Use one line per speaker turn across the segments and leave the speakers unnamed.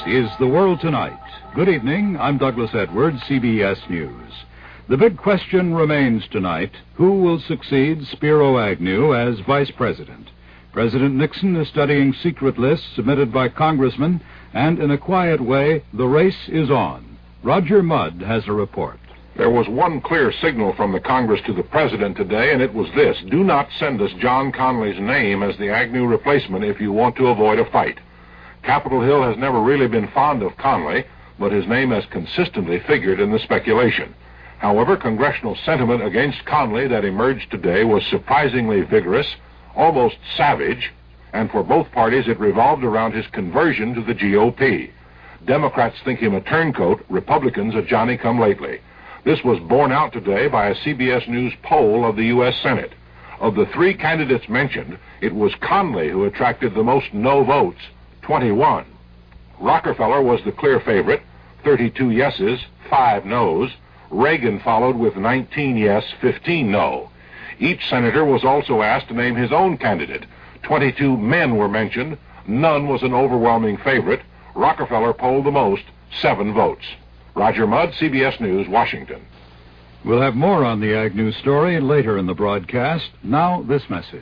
is The World Tonight. Good evening. I'm Douglas Edwards, CBS News. The big question remains tonight, who will succeed Spiro Agnew as vice president? President Nixon is studying secret lists submitted by congressmen, and in a quiet way, the race is on. Roger Mudd has a report.
There was one clear signal from the Congress to the president today, and it was this: do not send us John Connolly's name as the Agnew replacement if you want to avoid a fight. Capitol Hill has never really been fond of Connolly, but his name has consistently figured in the speculation. However, congressional sentiment against Connolly that emerged today was surprisingly vigorous, almost savage, and for both parties it revolved around his conversion to the GOP. Democrats think him a turncoat, Republicans a Johnny-come-lately. This was borne out today by a CBS News poll of the U.S. Senate. Of the three candidates mentioned, it was Connolly who attracted the most no votes, 21. Rockefeller was the clear favorite, 32 yeses, 5 noes. Reagan followed with 19 yes, 15 no. Each senator was also asked to name his own candidate. 22 men were mentioned. None was an overwhelming favorite. Rockefeller polled the most, 7 votes. Roger Mudd, CBS News, Washington.
We'll have more on the Agnew story later in the broadcast. Now, this message.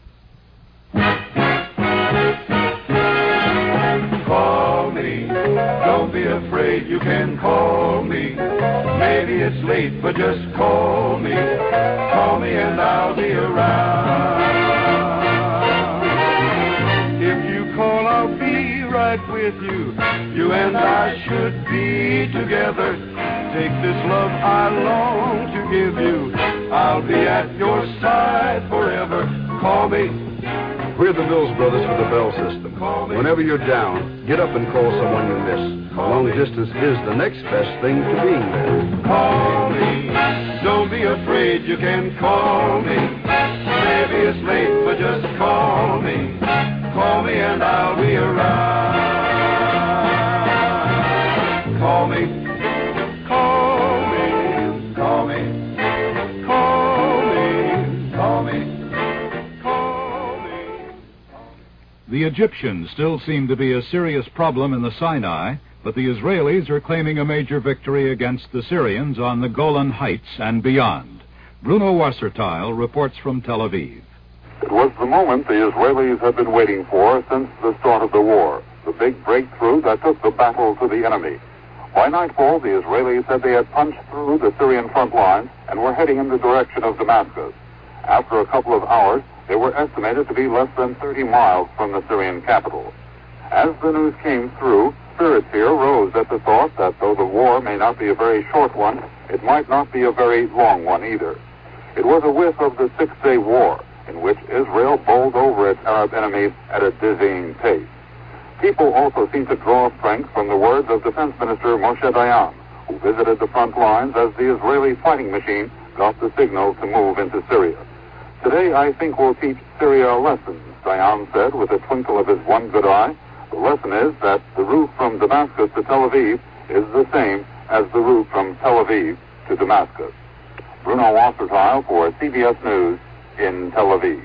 Call me. Don't be afraid, you can call me. Maybe it's late, but just call me. Call me and I'll be around. If you call, I'll be right with you. You and I should be together. Take this love I long to give you. I'll be at your side forever. Call me.
We're the Mills Brothers for the Bell System. Whenever you're down, get up and call someone you miss. Long distance is the next best thing to being there.
Call me. Don't be afraid, you can call me. Maybe it's late, but just call me. Call me and I'll be around. Call me. Call me. Call me. Call me. Call me. Call me.
The Egyptians still seem to be a serious problem in the Sinai, but the Israelis are claiming a major victory against the Syrians on the Golan Heights and beyond. Bruno Wasserteil reports from Tel Aviv.
It was the moment the Israelis had been waiting for since the start of the war, the big breakthrough that took the battle to the enemy. By nightfall, the Israelis said they had punched through the Syrian front lines and were heading in the direction of Damascus. After a couple of hours, they were estimated to be less than 30 miles from the Syrian capital. As the news came through, spirits here rose at the thought that though the war may not be a very short one, it might not be a very long one either. It was a whiff of the Six-Day War, in which Israel bowled over its Arab enemies at a dizzying pace. People also seemed to draw strength from the words of Defense Minister Moshe Dayan, who visited the front lines as the Israeli fighting machine got the signal to move into Syria. Today, I think we'll teach Syria a lesson, Dayan said with a twinkle of his one good eye. The lesson is that the route from Damascus to Tel Aviv is the same as the route from Tel Aviv to Damascus. Bruno Wasserteil for CBS News in Tel Aviv.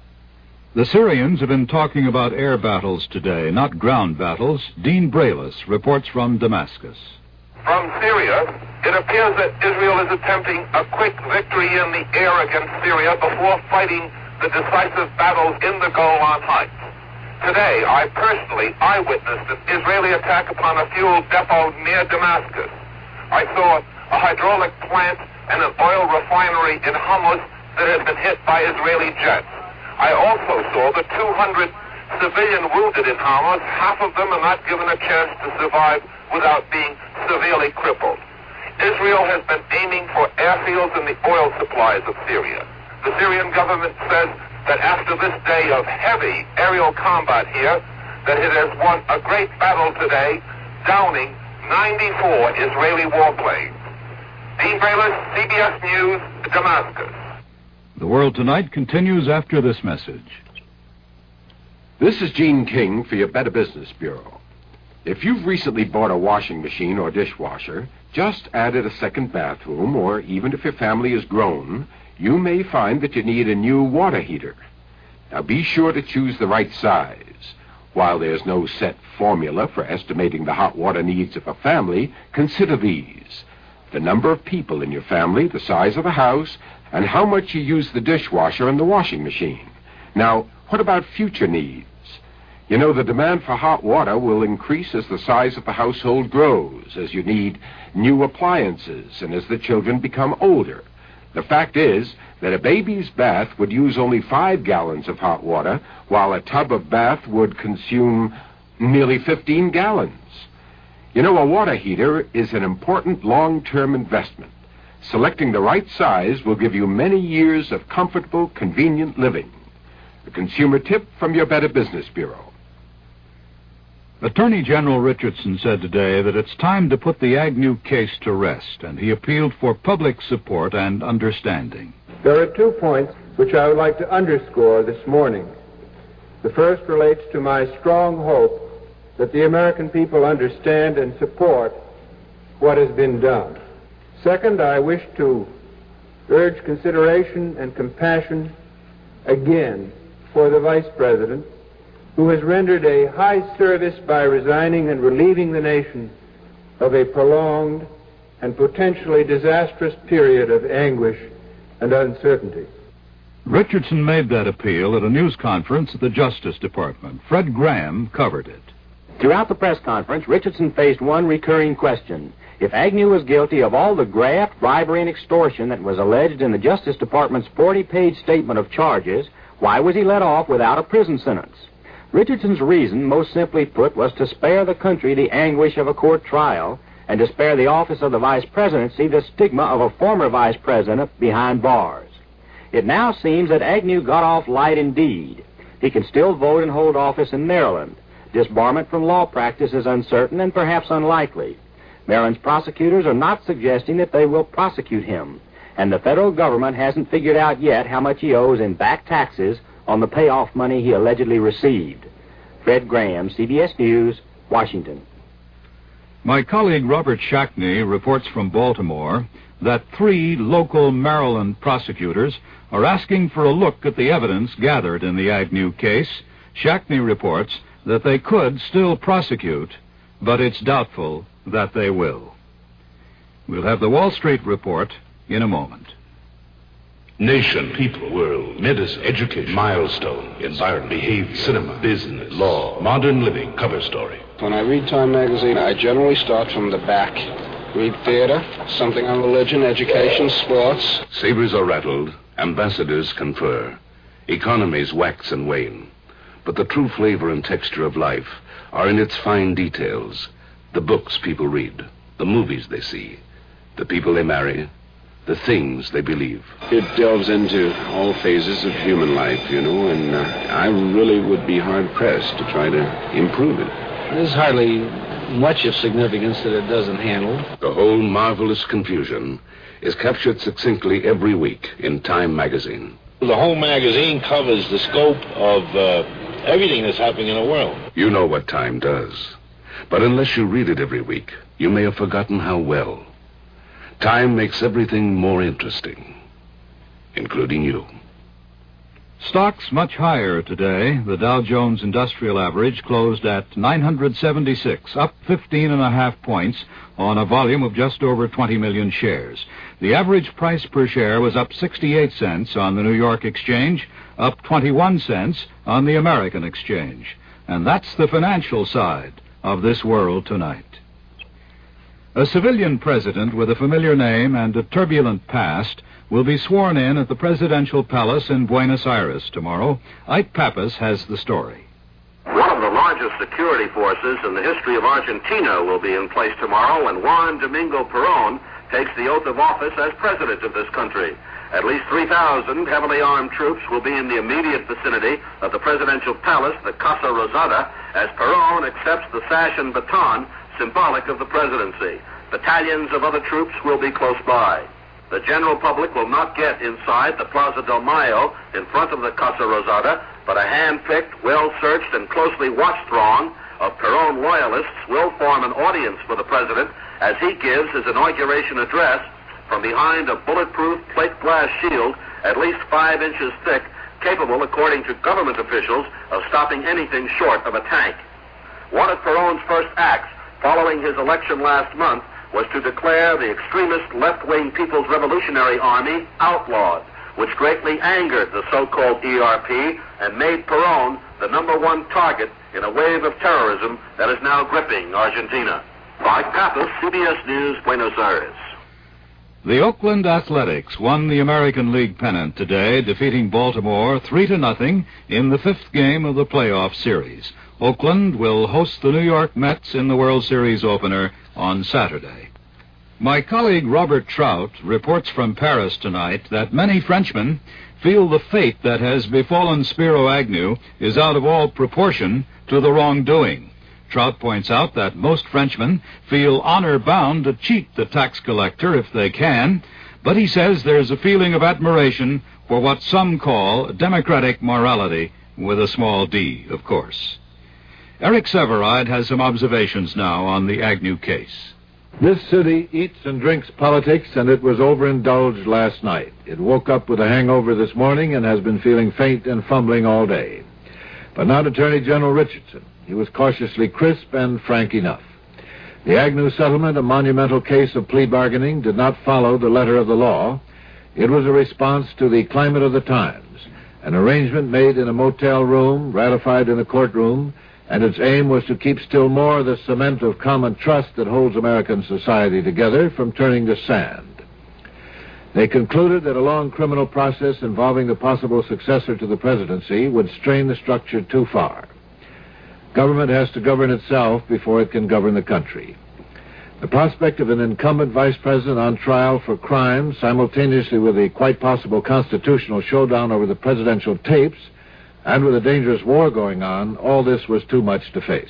The Syrians have been talking about air battles today, not ground battles. Dean Braylis reports from Damascus.
From Syria, it appears that Israel is attempting a quick victory in the air against Syria before fighting the decisive battles in the Golan Heights. Today, I personally eyewitnessed an Israeli attack upon a fuel depot near Damascus. I saw a hydraulic plant and an oil refinery in Hamas that had been hit by Israeli jets. I also saw the 200 civilian wounded in Hamas. Half of them are not given a chance to survive without being severely crippled. Israel has been aiming for airfields and the oil supplies of Syria. The Syrian government says that after this day of heavy aerial combat here, that it has won a great battle today, downing 94 Israeli warplanes. Dean Braylis, CBS News, Damascus.
The World Tonight continues after this message.
This is Gene King for your Better Business Bureau. If you've recently bought a washing machine or dishwasher, just added a second bathroom, or even if your family is grown, you may find that you need a new water heater. Now be sure to choose the right size. While there's no set formula for estimating the hot water needs of a family, consider these: the number of people in your family, the size of the house, and how much you use the dishwasher and the washing machine. Now, what about future needs? You know, the demand for hot water will increase as the size of the household grows, as you need new appliances, and as the children become older. The fact is that a baby's bath would use only 5 gallons of hot water, while a tub of bath would consume nearly 15 gallons. You know, a water heater is an important long-term investment. Selecting the right size will give you many years of comfortable, convenient living. A consumer tip from your Better Business Bureau.
Attorney General Richardson said today that it's time to put the Agnew case to rest, and he appealed for public support and understanding.
There are 2 points which I would like to underscore this morning. The first relates to my strong hope that the American people understand and support what has been done. Second, I wish to urge consideration and compassion again for the Vice President, who has rendered a high service by resigning and relieving the nation of a prolonged and potentially disastrous period of anguish and uncertainty.
Richardson made that appeal at a news conference at the Justice Department. Fred Graham covered it.
Throughout the press conference, Richardson faced one recurring question. If Agnew was guilty of all the graft, bribery, and extortion that was alleged in the Justice Department's 40-page statement of charges, why was he let off without a prison sentence? Richardson's reason, most simply put, was to spare the country the anguish of a court trial and to spare the office of the vice presidency the stigma of a former vice president behind bars. It now seems that Agnew got off light indeed. He can still vote and hold office in Maryland. Disbarment from law practice is uncertain and perhaps unlikely. Maryland's prosecutors are not suggesting that they will prosecute him, and the federal government hasn't figured out yet how much he owes in back taxes on the payoff money he allegedly received. Fred Graham, CBS News, Washington.
My colleague Robert Shackney reports from Baltimore that 3 local Maryland prosecutors are asking for a look at the evidence gathered in the Agnew case. Shackney reports that they could still prosecute, but it's doubtful that they will. We'll have the Wall Street report in a moment.
Nation, people, world, medicine, education, milestone, environment, behavior, cinema, business, law, modern living, cover story.
When I read Time magazine, I generally start from the back. Read theater, something on religion, education, sports.
Sabers are rattled, ambassadors confer, economies wax and wane. But the true flavor and texture of life are in its fine details. The books people read, the movies they see, the people they marry, the things they believe.
It delves into all phases of human life, you know, and I really would be hard-pressed to try to improve it.
There's hardly much of significance that it doesn't handle.
The whole marvelous confusion is captured succinctly every week in Time magazine.
The whole magazine covers the scope of everything that's happening in the world.
You know what Time does. But unless you read it every week, you may have forgotten how well. Time makes everything more interesting, including you.
Stocks much higher today. The Dow Jones Industrial Average closed at 976, up 15.5 points on a volume of just over 20 million shares. The average price per share was up 68 cents on the New York Exchange, up 21 cents on the American Exchange. And that's the financial side of this world tonight. A civilian president with a familiar name and a turbulent past will be sworn in at the presidential palace in Buenos Aires tomorrow. Ike Pappas has the story.
One of the largest security forces in the history of Argentina will be in place tomorrow when Juan Domingo Perón takes the oath of office as president of this country. At least 3,000 heavily armed troops will be in the immediate vicinity of the presidential palace, the Casa Rosada, as Perón accepts the sash and baton symbolic of the presidency. Battalions of other troops will be close by. The general public will not get inside the Plaza del Mayo in front of the Casa Rosada, but a hand-picked, well-searched, and closely watched throng of Perón loyalists will form an audience for the president as he gives his inauguration address from behind a bulletproof plate glass shield at least 5 inches thick
capable, according to government officials, of stopping anything short of a tank. One of Perón's first acts following his election last month was to declare the extremist left-wing People's Revolutionary Army outlawed, which greatly angered the so-called ERP and made Perón the #1 target in a wave of terrorism that is now gripping Argentina. Mike Pappas, CBS News, Buenos Aires.
The Oakland Athletics won the American League pennant today, defeating Baltimore 3-0 in the 5th game of the playoff series. Oakland will host the New York Mets in the World Series opener on Saturday. My colleague Robert Trout reports from Paris tonight that many Frenchmen feel the fate that has befallen Spiro Agnew is out of all proportion to the wrongdoing. Trout points out that most Frenchmen feel honor-bound to cheat the tax collector if they can, but he says there's a feeling of admiration for what some call democratic morality, with a small d, of course. Eric Severide has some observations now on the Agnew case.
This city eats and drinks politics, and it was overindulged last night. It woke up with a hangover this morning and has been feeling faint and fumbling all day. But not Attorney General Richardson. He was cautiously crisp and frank enough. The Agnew settlement, a monumental case of plea bargaining, did not follow the letter of the law. It was a response to the climate of the times, an arrangement made in a motel room, ratified in a courtroom, and its aim was to keep still more the cement of common trust that holds American society together from turning to sand. They concluded that a long criminal process involving the possible successor to the presidency would strain the structure too far. Government has to govern itself before it can govern the country. The prospect of an incumbent vice president on trial for crime, simultaneously with a quite possible constitutional showdown over the presidential tapes, and with a dangerous war going on, all this was too much to face.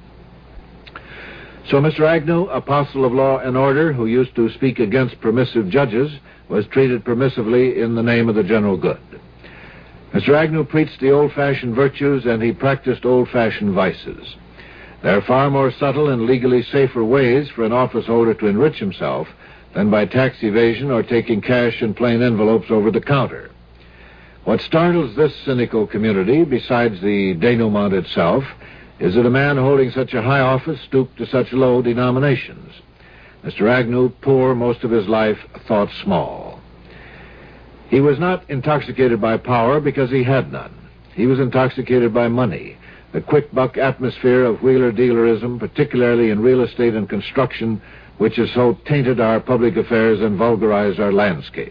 So Mr. Agnew, apostle of law and order, who used to speak against permissive judges, was treated permissively in the name of the general good. Mr. Agnew preached the old-fashioned virtues, and he practiced old-fashioned vices. There are far more subtle and legally safer ways for an office holder to enrich himself than by tax evasion or taking cash in plain envelopes over the counter. What startles this cynical community, besides the denouement itself, is that a man holding such a high office stooped to such low denominations. Mr. Agnew, poor most of his life, thought small. He was not intoxicated by power because he had none. He was intoxicated by money, the quick-buck atmosphere of wheeler-dealerism, particularly in real estate and construction, which has so tainted our public affairs and vulgarized our landscape.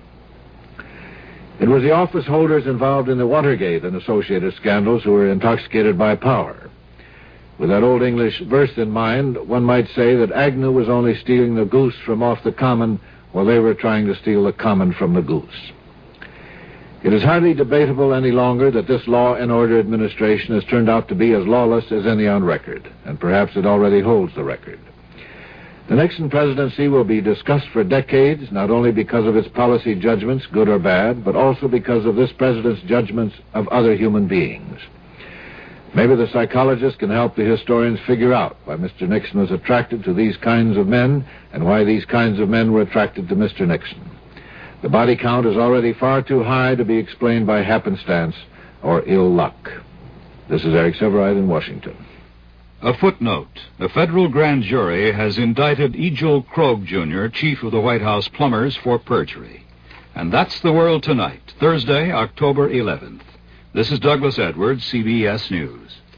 It was the office holders involved in the Watergate and associated scandals who were intoxicated by power. With that old English verse in mind, one might say that Agnew was only stealing the goose from off the common while they were trying to steal the common from the goose. It is hardly debatable any longer that this law and order administration has turned out to be as lawless as any on record, and perhaps it already holds the record. The Nixon presidency will be discussed for decades, not only because of its policy judgments, good or bad, but also because of this president's judgments of other human beings. Maybe the psychologists can help the historians figure out why Mr. Nixon was attracted to these kinds of men and why these kinds of men were attracted to Mr. Nixon. The body count is already far too high to be explained by happenstance or ill luck. This is Eric Severide in Washington.
A footnote. A federal grand jury has indicted E. Joel Krogh, Jr., chief of the White House plumbers, for perjury. And that's the world tonight, Thursday, October 11th. This is Douglas Edwards, CBS News.